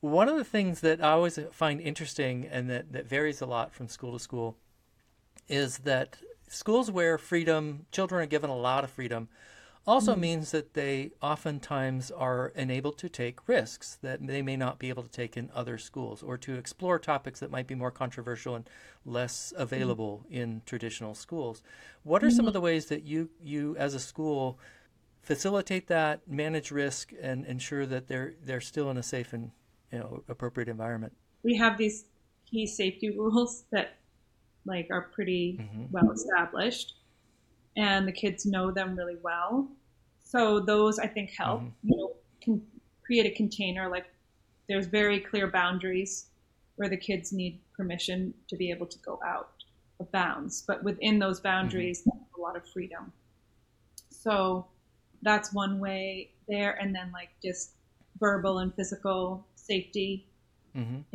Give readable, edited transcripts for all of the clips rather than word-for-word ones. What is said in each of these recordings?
one of the things that I always find interesting and that varies a lot from school to school is that schools where children are given a lot of freedom, also means that they oftentimes are enabled to take risks that they may not be able to take in other schools, or to explore topics that might be more controversial and less available in traditional schools. What are some of the ways that you as a school facilitate that, manage risk, and ensure that they're still in a safe and appropriate environment? We have these key safety rules that are pretty well established, and the kids know them really well. So those, I think, help. Can create a container. There's very clear boundaries where the kids need permission to be able to go out of bounds, but within those boundaries, they have a lot of freedom. So that's one way there. And then just verbal and physical safety. And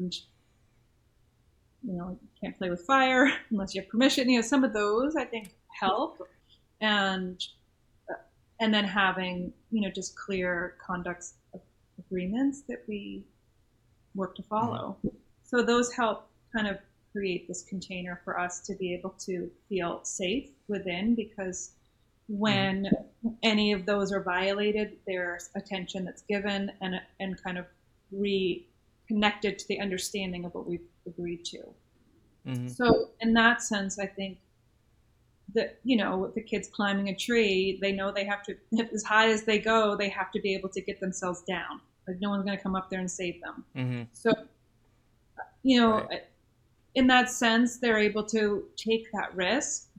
you can't play with fire unless you have permission. Some of those I think help, and then having just clear conduct agreements that we work to follow. So those help kind of create this container for us to be able to feel safe within, because when any of those are violated, there's attention that's given and kind of reconnected to the understanding of what we've agreed to. So in that sense, I think that, with the kids climbing a tree, they know they have to, as high as they go, they have to be able to get themselves down. No one's going to come up there and save them. So, right. In that sense, they're able to take that risk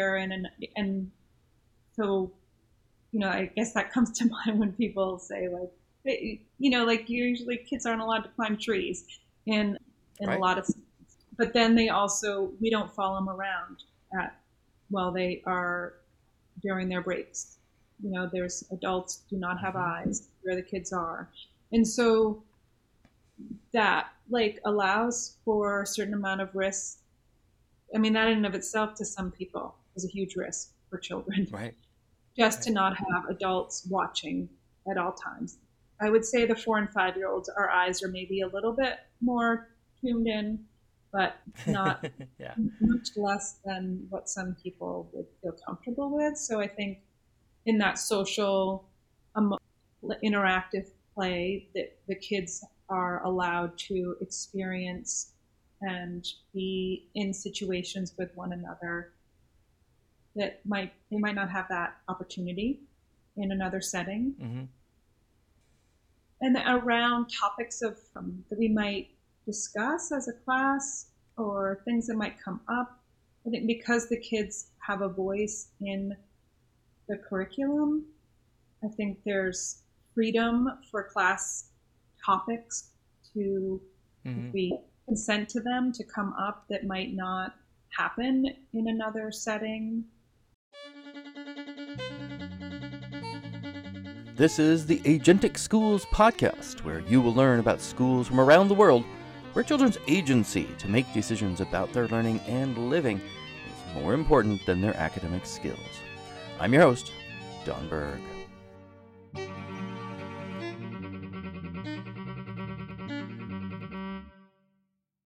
I guess that comes to mind when people say usually kids aren't allowed to climb trees in right. a lot of, but then we don't follow them around while they are during their breaks. There's adults do not have eyes where the kids are. And so that allows for a certain amount of risk. I mean, that in and of itself to some people is a huge risk for children. Right. Just to not have adults watching at all times. I would say the 4 and 5-year-olds, our eyes are maybe a little bit more tuned in, but not much less than what some people would feel comfortable with. So I think in that social, interactive play that the kids are allowed to experience and be in situations with one another that they might not have that opportunity in another setting. And around topics that we might discuss as a class, or things that might come up, I think because the kids have a voice in the curriculum, I think there's freedom for class topics to, if we consent to them, to come up that might not happen in another setting. This is the Agentic Schools podcast, where you will learn about schools from around the world where children's agency to make decisions about their learning and living is more important than their academic skills. I'm your host, Don Berg.